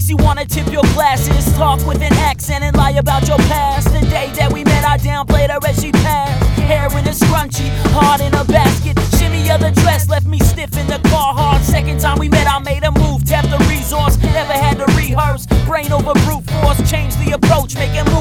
Makes you wanna tip your glasses, talk with an accent and lie about your past. The day that we met, I downplayed her as she passed. Hair in a scrunchie, heart in a basket. Shimmy of the dress left me stiff in the car hard. Second time we met,